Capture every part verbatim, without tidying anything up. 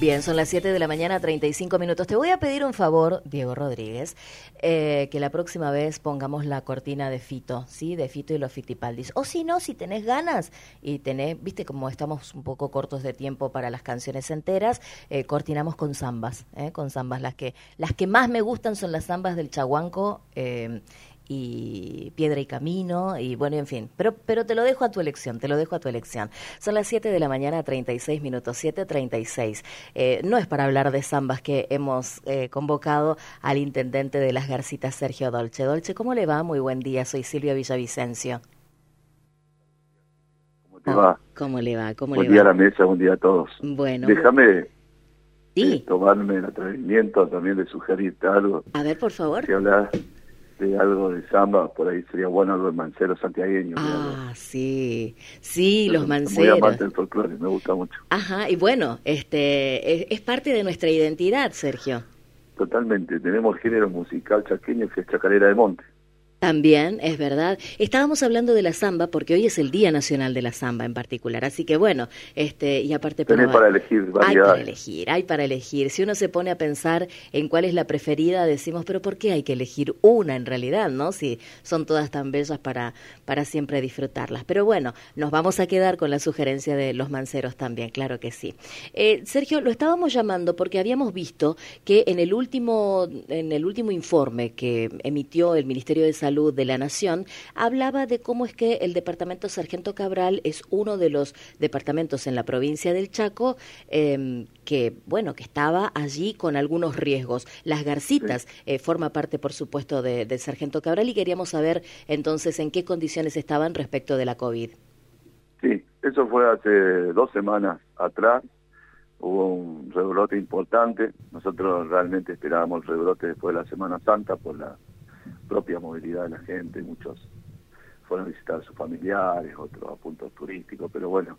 Bien, son las siete de la mañana, treinta y cinco minutos. Te voy a pedir un favor, Diego Rodríguez, eh, que la próxima vez pongamos la cortina de Fito, ¿sí? De Fito y los Fitipaldis. O si no, si tenés ganas y tenés, viste, como estamos un poco cortos de tiempo para las canciones enteras, eh, cortinamos con zambas, ¿eh? Con zambas. Las que, las que más me gustan son las zambas del Chaguanco, eh, y Piedra y Camino, y bueno, en fin, pero pero te lo dejo a tu elección, te lo dejo a tu elección. Son las siete de la mañana, treinta y seis minutos, siete treinta y seis. Eh, no es para hablar de zambas que hemos eh, convocado al intendente de Las Garcitas, Sergio Dolce. Dolce, ¿cómo le va? Muy buen día, soy Silvia Villavicencio. ¿Cómo te va? ¿Cómo le va? ¿Cómo Buen le día va? a la mesa, buen día a todos. Bueno. Déjame Sí. eh, tomarme el atrevimiento también de sugerirte algo. A ver, por favor. Si hablas de algo de samba, por ahí sería bueno algo de mancero santiagueño. Ah, sí, sí, Yo los soy manceros. muy amante del folclore, me gusta mucho. Ajá, y bueno, este es, es parte de nuestra identidad, Sergio. Totalmente, tenemos el género musical chaqueño que es chacarera de monte. También, es verdad. Estábamos hablando de la samba porque hoy es el Día Nacional de la Samba en particular, así que bueno, este y aparte Tenés pero, para elegir variedades. hay para elegir, hay para elegir. Si uno se pone a pensar en cuál es la preferida, decimos, pero ¿por qué hay que elegir una en realidad, no? Si son todas tan bellas para para siempre disfrutarlas. Pero bueno, nos vamos a quedar con la sugerencia de los manceros también, claro que sí. Eh, Sergio, lo estábamos llamando porque habíamos visto que en el último en el último informe que emitió el Ministerio de Salud de la Nación, hablaba de cómo es que el departamento Sargento Cabral es uno de los departamentos en la provincia del Chaco eh, que, bueno, que estaba allí con algunos riesgos. Las Garcitas sí. eh, forma parte, por supuesto, de, del Sargento Cabral y queríamos saber entonces en qué condiciones estaban respecto de la COVID. Sí, eso fue hace dos semanas atrás. Hubo un rebrote importante. Nosotros realmente esperábamos el rebrote después de la Semana Santa por la propia movilidad de la gente, muchos fueron a visitar a sus familiares, otros a puntos turísticos, pero bueno,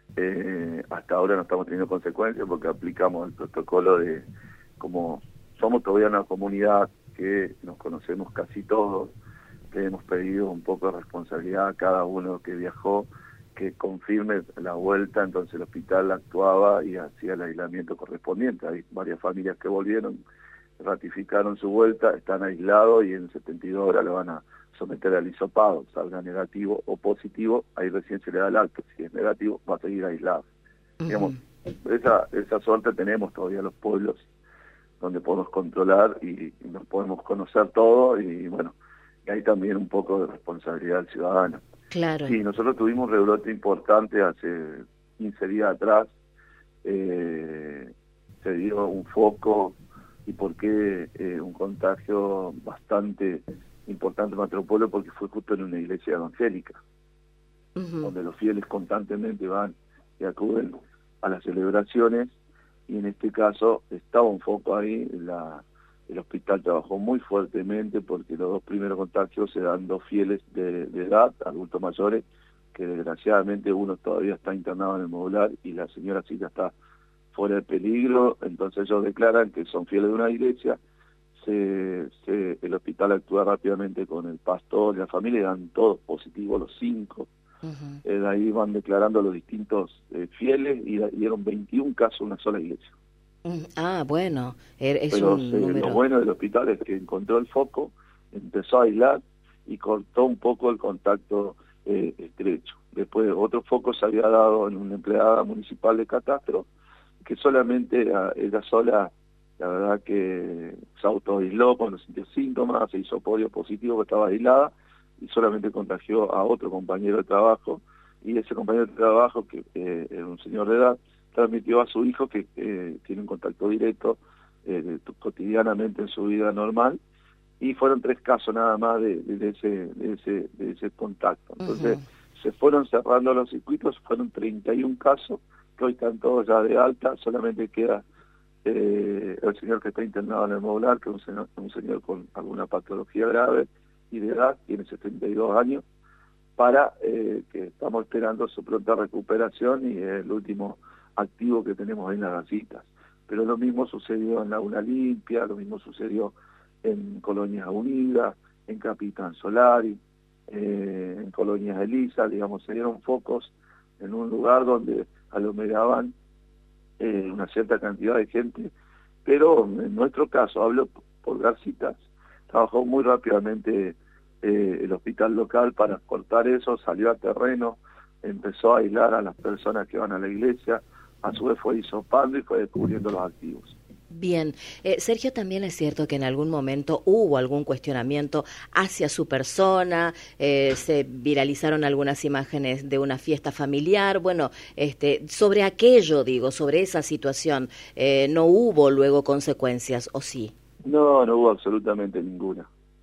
eh, hasta ahora no estamos teniendo consecuencias porque aplicamos el protocolo de, como somos todavía una comunidad que nos conocemos casi todos, le hemos pedido un poco de responsabilidad a cada uno que viajó, que confirme la vuelta, entonces el hospital actuaba y hacía el aislamiento correspondiente. Hay varias familias que volvieron, ratificaron su vuelta, están aislados y en setenta y dos horas lo van a someter al hisopado, salga negativo o positivo, ahí recién se le da el alto, si es negativo va a seguir aislado. Uh-huh. Digamos, esa, esa suerte tenemos todavía los pueblos donde podemos controlar y, y nos podemos conocer todo y bueno, y hay también un poco de responsabilidad del ciudadano. Claro. Sí, nosotros tuvimos un rebrote importante hace quince días atrás, eh, se dio un foco y por qué eh, un contagio bastante importante en nuestro pueblo, porque fue justo en una iglesia evangélica, uh-huh. donde los fieles constantemente van y acuden a las celebraciones, y en este caso estaba un foco ahí, la, el hospital trabajó muy fuertemente porque los dos primeros contagios se dan dos fieles de, de edad, adultos mayores, que desgraciadamente uno todavía está internado en el modular y la señora sí ya está fuera de peligro, entonces ellos declaran que son fieles de una iglesia, se, se, el hospital actúa rápidamente con el pastor y la familia, y dan todos positivos los cinco, uh-huh. eh, de ahí van declarando los distintos eh, fieles y dieron veintiún casos en una sola iglesia. Uh, ah, bueno, es Pero un eh, número... lo bueno del hospital es que encontró el foco, empezó a aislar y cortó un poco el contacto eh, estrecho. Después otro foco se había dado en una empleada municipal de Catastro, que solamente ella, ella sola, la verdad que se autoaisló cuando sintió síntomas, se hizo podio positivo que estaba aislada y solamente contagió a otro compañero de trabajo, y ese compañero de trabajo, que eh, era un señor de edad, transmitió a su hijo que eh, tiene un contacto directo eh, de, cotidianamente en su vida normal, y fueron tres casos nada más de, de, ese, de, ese, de ese contacto. Entonces uh-huh. se fueron cerrando los circuitos, fueron treinta y un casos, que hoy están todos ya de alta, solamente queda eh, el señor que está internado en el modular, que es un señor, un señor con alguna patología grave y de edad, tiene setenta y dos años, para eh, que estamos esperando su pronta recuperación y el último activo que tenemos en las Garcitas. Pero lo mismo sucedió en Laguna Limpia, lo mismo sucedió en Colonias Unidas, en Capitán Solari, eh, en Colonias Elisa, digamos, se dieron focos en un lugar donde aglomeraban eh, una cierta cantidad de gente, pero en nuestro caso, hablo por Garcitas, trabajó muy rápidamente eh, el hospital local para cortar eso, salió a terreno, empezó a aislar a las personas que van a la iglesia, a su vez fue hisopando y fue descubriendo los activos. Bien, eh, Sergio, también es cierto que en algún momento hubo algún cuestionamiento hacia su persona, eh, se viralizaron algunas imágenes de una fiesta familiar, bueno, este, sobre aquello, digo, sobre esa situación, eh, ¿no hubo luego consecuencias, o sí? No, no hubo absolutamente ninguna.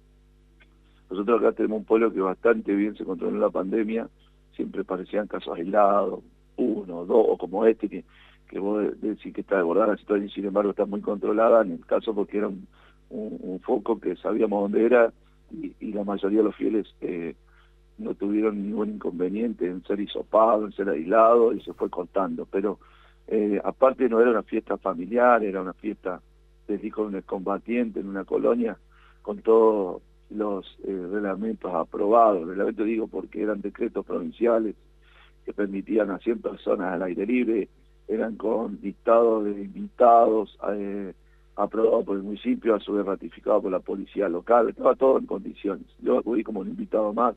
Nosotros acá tenemos un pueblo que bastante bien se controló la pandemia, siempre parecían casos aislados, uno, dos, o como este, que, que vos decís que está desbordada la situación, y sin embargo está muy controlada, en el caso porque era un, un, un foco que sabíamos dónde era, y, y la mayoría de los fieles eh, no tuvieron ningún inconveniente en ser hisopados, en ser aislados, y se fue cortando. Pero eh, aparte no era una fiesta familiar, era una fiesta del hijo de un excombatiente en una colonia, con todos los eh, reglamentos aprobados. Reglamento digo porque eran decretos provinciales que permitían a cien personas al aire libre, eran con listados de invitados eh, aprobados por el municipio, a su vez ratificado por la policía local, estaba todo en condiciones. Yo acudí como un invitado más,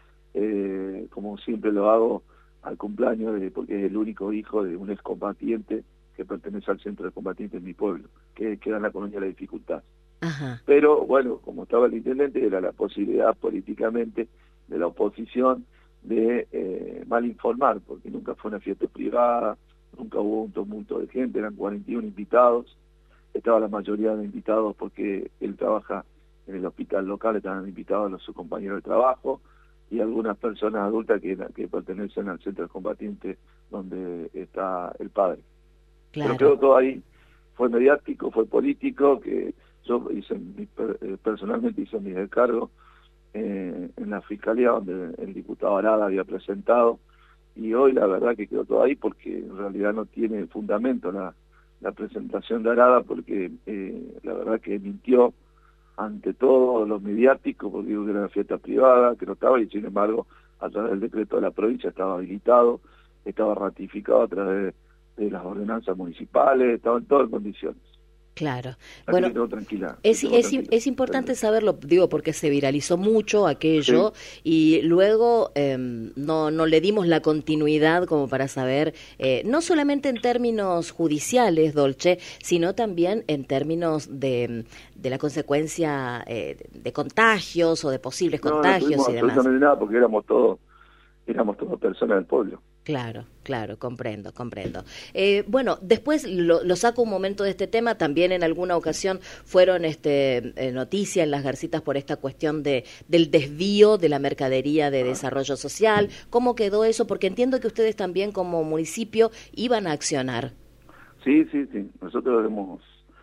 eh, como siempre lo hago al cumpleaños, de, porque es el único hijo de un excombatiente que pertenece al centro de combatientes de mi pueblo, que queda en la colonia de la Dificultad. Ajá. Pero bueno, como estaba el intendente, era la posibilidad políticamente de la oposición de eh, mal informar, porque nunca fue una fiesta privada, nunca hubo un tumulto de gente, eran cuarenta y uno invitados, estaba la mayoría de invitados porque él trabaja en el hospital local, estaban invitados los sus compañeros de trabajo y algunas personas adultas que, que pertenecen al centro de combatientes donde está el padre. Claro. Pero quedó todo ahí, fue mediático, fue político, que yo hice mi, personalmente hice mi descargo eh, en la fiscalía donde el diputado Arada había presentado, y hoy la verdad que quedó todo ahí porque en realidad no tiene fundamento la, la presentación de Arada, porque eh, la verdad que mintió ante todo lo mediático, porque dijo que era una fiesta privada, que no estaba, y sin embargo a través del decreto de la provincia estaba habilitado, estaba ratificado a través de, de las ordenanzas municipales, estaban todas en condiciones. Claro. Así bueno, que tengo tranquila, es, tengo es, tranquila. es importante saberlo, digo, porque se viralizó mucho aquello, Sí. y luego eh, no, no le dimos la continuidad como para saber, eh, no solamente en términos judiciales, Dolce, sino también en términos de, de la consecuencia eh, de contagios o de posibles No, no contagios tuvimos y demás. absolutamente nada porque éramos todos, éramos todas personas del pueblo. Claro, claro, comprendo, comprendo. Eh, bueno, después lo, lo saco un momento de este tema, también en alguna ocasión fueron este, eh, noticia en las Garcitas por esta cuestión de del desvío de la mercadería de desarrollo social. ¿Cómo quedó eso? Porque entiendo que ustedes también como municipio iban a accionar. Sí, sí, sí, nosotros hemos,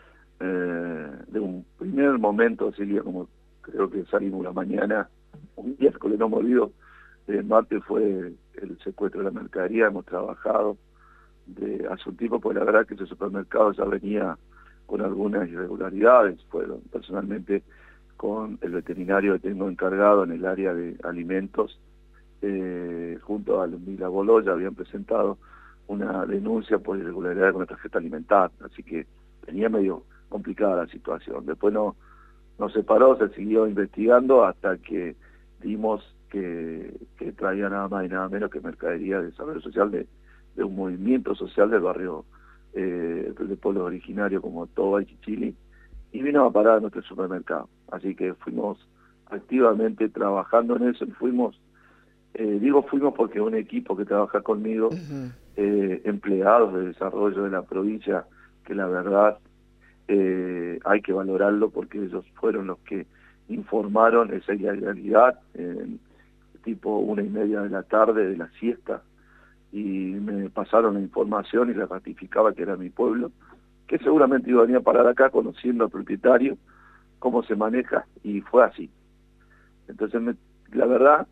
eh, de un primer momento, Silvia, como creo que salimos la mañana, un miércoles, no me olvido, el martes fue el secuestro de la mercadería, hemos trabajado de hace un tiempo, porque la verdad que ese supermercado ya venía con algunas irregularidades, fueron personalmente con el veterinario que tengo encargado en el área de alimentos, eh, junto a Mila Boloya habían presentado una denuncia por irregularidad con la tarjeta alimentaria, así que tenía medio complicada la situación. Después no, no se paró, se siguió investigando hasta que dimos que, que traía nada más y nada menos que mercadería de desarrollo social de, de un movimiento social del barrio eh, de pueblos originarios como Toba y Chichili, y vino a parar a nuestro supermercado. Así que fuimos activamente trabajando en eso y fuimos, eh, digo fuimos porque un equipo que trabaja conmigo, Uh-huh. eh, empleados de desarrollo de la provincia, que la verdad eh, hay que valorarlo porque ellos fueron los que informaron esa ilegalidad en tipo una y media de la tarde de la siesta, y me pasaron la información y la ratificaba que era mi pueblo, que seguramente iba a venir a parar acá conociendo al propietario, cómo se maneja, y fue así. Entonces me, la verdad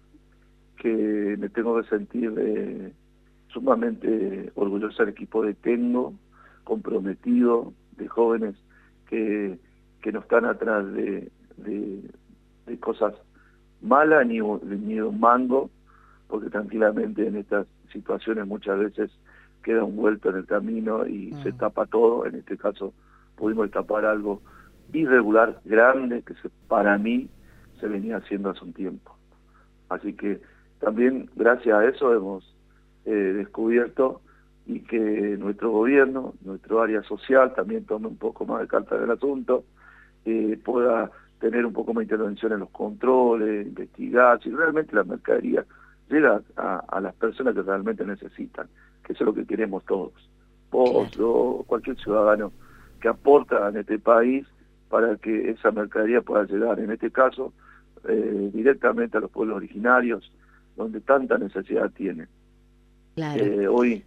que me tengo que sentir eh, sumamente orgulloso del equipo que tengo, comprometido, de jóvenes que, que no están atrás de, de, de cosas malas ni, ni de un mango, porque tranquilamente en estas situaciones muchas veces queda un vuelto en el camino y mm. se tapa todo. En este caso pudimos tapar algo irregular, grande, que se, para mí se venía haciendo hace un tiempo. Así que también gracias a eso hemos eh, descubierto y que nuestro gobierno, nuestro área social también tome un poco más de carta del asunto, eh, pueda tener un poco más de intervención en los controles, investigar si realmente la mercadería llega a, a las personas que realmente necesitan, que eso es lo que queremos todos. Vos, yo, cualquier ciudadano que aporta en este país para que esa mercadería pueda llegar, en este caso, eh, directamente a los pueblos originarios, donde tanta necesidad tienen. Claro. Eh, hoy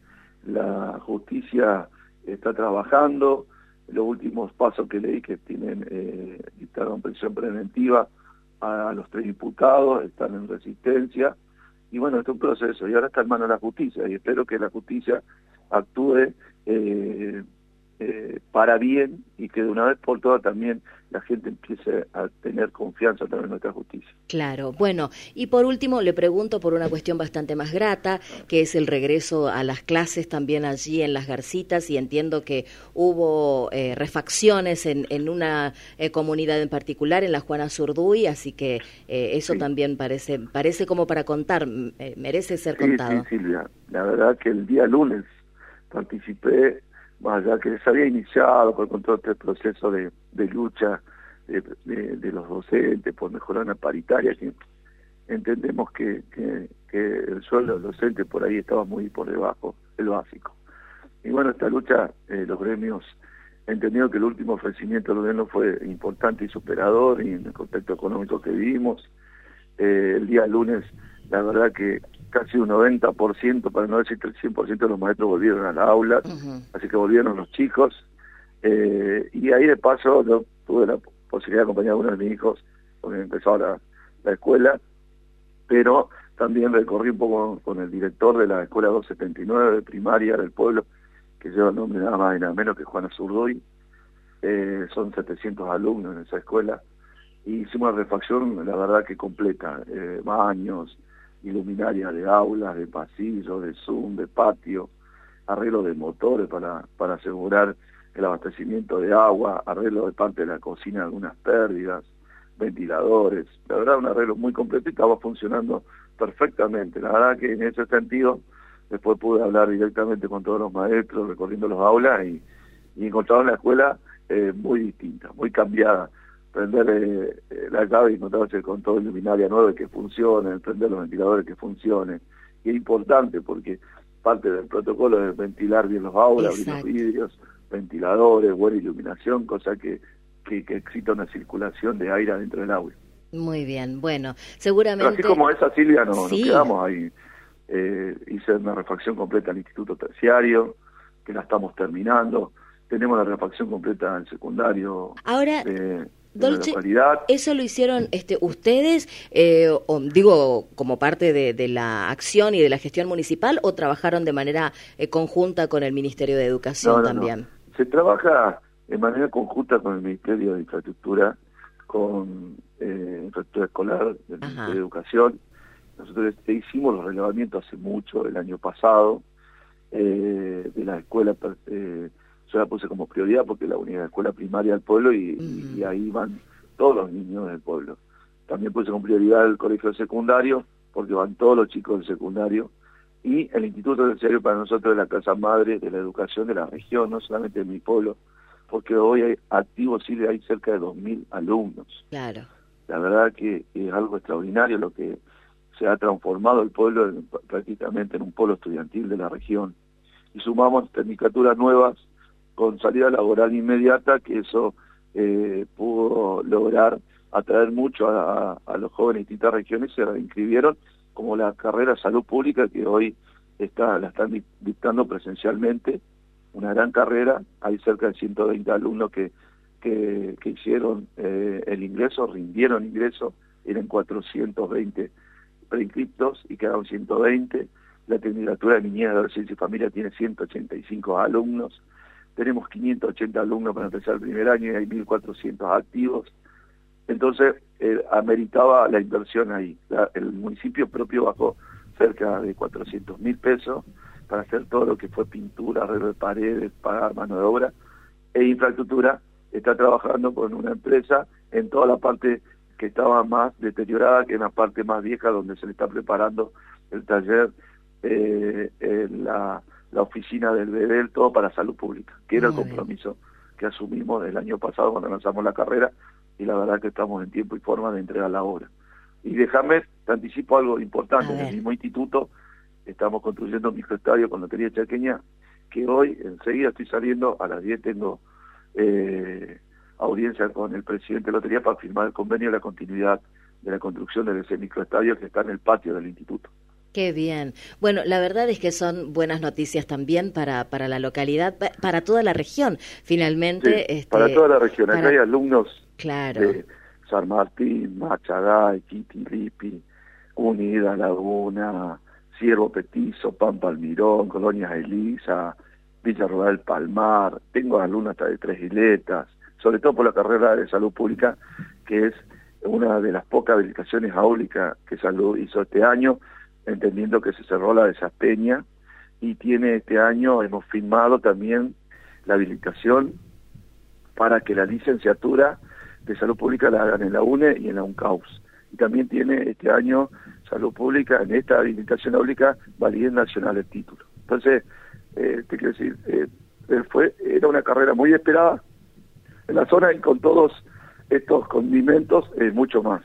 la justicia está trabajando, los últimos pasos que leí que tienen eh, dictaron prisión preventiva a, a los tres imputados, están en resistencia, y bueno, este es un proceso, y ahora está en manos de la justicia, y espero que la justicia actúe eh, eh, para bien, y que de una vez por todas también la gente empiece a tener confianza también en nuestra justicia. Claro, bueno, y por último le pregunto por una cuestión bastante más grata, que es el regreso a las clases también allí en Las Garcitas, y entiendo que hubo eh, refacciones en, en una eh, comunidad en particular, en la Juana Zurduy, así que eh, eso sí. también parece parece como para contar, eh, merece ser sí, contado. Sí, Silvia, la verdad que el día lunes participé, más allá que se había iniciado por con todo este proceso de, de lucha de, de, de los docentes por mejorar la paritaria, que entendemos que, que, que el sueldo del docente por ahí estaba muy por debajo del básico. Y bueno, esta lucha, eh, los gremios entendieron que el último ofrecimiento del gobierno fue importante y superador, y en el contexto económico que vivimos, eh, el día lunes, la verdad que casi un noventa por ciento, para no decir el cien por ciento de los maestros volvieron a las aulas, uh-huh. así que volvieron los chicos, eh, y ahí de paso yo tuve la posibilidad de acompañar a uno de mis hijos, porque empezó la, la escuela, pero también recorrí un poco con el director de la escuela doscientos setenta y nueve de primaria del pueblo, que lleva el nombre nada más y nada menos que Juana Zurduy, eh, son setecientos alumnos en esa escuela, y hicimos una refacción, la verdad que completa, eh, baños, iluminaria de aulas, de pasillos, de Zoom, de patio, arreglo de motores para, para asegurar el abastecimiento de agua, arreglo de parte de la cocina, algunas pérdidas, ventiladores, la verdad un arreglo muy completo y estaba funcionando perfectamente. La verdad que en ese sentido después pude hablar directamente con todos los maestros, recorriendo los aulas y, y encontraron la escuela eh, muy distinta, muy cambiada. Prender eh, eh, la llave y encontrarse con todo el luminaria nuevo que funcione, prender los ventiladores que funcionen. Y es importante porque parte del protocolo es ventilar bien los aulas, abrir los vidrios, ventiladores, buena iluminación, cosa que, que, que exista una circulación de aire dentro del aula. Muy bien, bueno, seguramente... Pero así como esa, Silvia, no, sí. nos quedamos ahí. Eh, hice una refacción completa al Instituto Terciario, que la estamos terminando. Tenemos la refacción completa al secundario. Ahora... De, Dolce, ¿eso lo hicieron este, ustedes, eh, o, digo, como parte de, de la acción y de la gestión municipal, o trabajaron de manera eh, conjunta con el Ministerio de Educación no, no, también? No. Se trabaja de manera conjunta con el Ministerio de Infraestructura, con eh, Infraestructura Escolar del Ajá. Ministerio de Educación. Nosotros hicimos los relevamientos hace mucho, el año pasado, eh, de la escuela... Eh, yo la puse como prioridad porque es la única escuela primaria del pueblo y, uh-huh. y ahí van todos los niños del pueblo. También puse como prioridad el colegio secundario porque van todos los chicos del secundario, y el Instituto Terciario para nosotros es la casa madre de la educación de la región, no solamente de mi pueblo, porque hoy hay activos, sí, hay cerca de dos mil alumnos. Claro. La verdad que es algo extraordinario lo que se ha transformado el pueblo en, prácticamente en un polo estudiantil de la región. Y sumamos tecnicaturas nuevas con salida laboral inmediata, que eso eh, pudo lograr atraer mucho a, a, a los jóvenes de distintas regiones, se inscribieron, como la carrera de salud pública, que hoy está la están dictando presencialmente, una gran carrera. Hay cerca de ciento veinte alumnos que, que, que hicieron eh, el ingreso, rindieron ingreso, eran cuatrocientos veinte preinscriptos y quedaron ciento veinte. La tecnicatura de niñez, adolescencia y familia tiene ciento ochenta y cinco alumnos. Tenemos quinientos ochenta alumnos para empezar el primer año y hay mil cuatrocientos activos. Entonces, eh, ameritaba la inversión ahí. La, el municipio propio bajó cerca de cuatrocientos mil pesos para hacer todo lo que fue pintura, arreglo de paredes, pagar mano de obra, e infraestructura está trabajando con una empresa en toda la parte que estaba más deteriorada, que en la parte más vieja, donde se le está preparando el taller, eh, eh, la, la oficina del Bedel, todo para salud pública, que era el compromiso que asumimos el año pasado cuando lanzamos la carrera, y la verdad que estamos en tiempo y forma de entregar la obra. Y déjame, te anticipo algo importante, en el mismo instituto estamos construyendo un microestadio con Lotería Chaqueña, que hoy enseguida estoy saliendo, a las diez tengo eh, audiencia con el presidente de Lotería para firmar el convenio de la continuidad de la construcción de ese microestadio que está en el patio del instituto. Qué bien. Bueno, la verdad es que son buenas noticias también para, para la localidad, para toda la región, finalmente. Sí, este, para toda la región. Acá para... hay alumnos claro. de San Martín, Machagay, Quitilipi, Unida, Laguna, Ciervo Petizo, Pampa Almirón, Colonias Elisa, Villa Rural Palmar. Tengo alumnos hasta de Tres Isletas, sobre todo por la carrera de salud pública, que es una de las pocas habilitaciones áulicas que Salud hizo este año, entendiendo que se cerró la de Saspeña, y tiene este año, hemos firmado también la habilitación para que la licenciatura de Salud Pública la hagan en la U N E y en la UNCAUS. Y también tiene este año Salud Pública, en esta habilitación áulica, validez nacional el título. Entonces, eh, te quiero decir, eh, fue, era una carrera muy esperada en la zona, y con todos estos condimentos, eh, mucho más.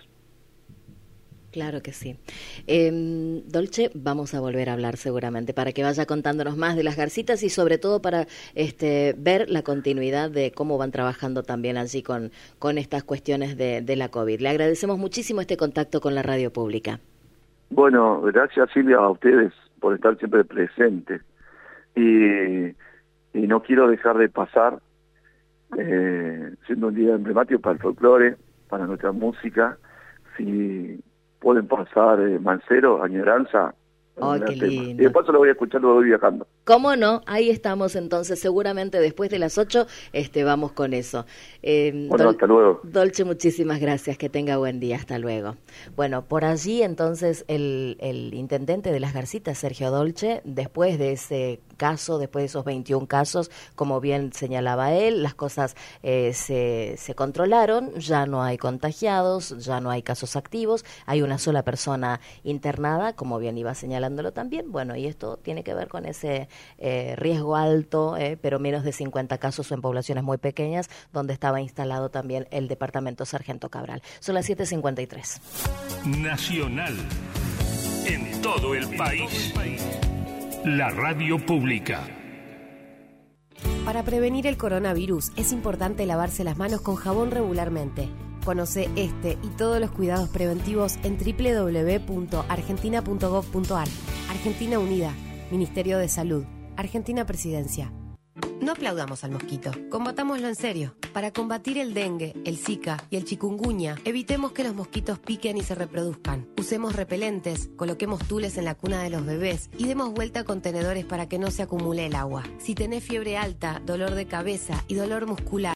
Claro que sí. Eh, Dolce, vamos a volver a hablar seguramente para que vaya contándonos más de las garcitas y sobre todo para este, ver la continuidad de cómo van trabajando también allí con, con estas cuestiones de, de la COVID. Le agradecemos muchísimo este contacto con la radio pública. Bueno, gracias Silvia a ustedes por estar siempre presentes. Y, y no quiero dejar de pasar, eh, siendo un día emblemático para el folclore, para nuestra música, si pueden pasar eh, Mancero, Añoranza. Oh, qué lindo. Y de paso lo voy a escuchar, lo voy viajando. ¿Cómo no? Ahí estamos entonces, seguramente después de las ocho este, vamos con eso. Eh, bueno, Dol- hasta luego. Dolce, muchísimas gracias, que tenga buen día, hasta luego. Bueno, por allí entonces el, el intendente de Las Garcitas, Sergio Dolce, después de ese caso, después de esos veintiún casos, como bien señalaba él, las cosas eh, se, se controlaron, ya no hay contagiados, ya no hay casos activos, hay una sola persona internada, como bien iba señalándolo también, bueno, y esto tiene que ver con ese eh, riesgo alto, eh, pero menos de cincuenta casos en poblaciones muy pequeñas, donde estaba instalado también el departamento Sargento Cabral. Son las siete cincuenta y tres. Nacional, en todo el país. La radio pública. Para prevenir el coronavirus es importante lavarse las manos con jabón regularmente. Conoce este y todos los cuidados preventivos en doble u doble u doble u punto argentina punto gov punto ar. Argentina Unida, Ministerio de Salud, Argentina Presidencia. No aplaudamos al mosquito, combatámoslo en serio. Para combatir el dengue, el zika y el chikungunya, evitemos que los mosquitos piquen y se reproduzcan. Usemos repelentes, coloquemos tules en la cuna de los bebés y demos vuelta a contenedores para que no se acumule el agua. Si tenés fiebre alta, dolor de cabeza y dolor muscular,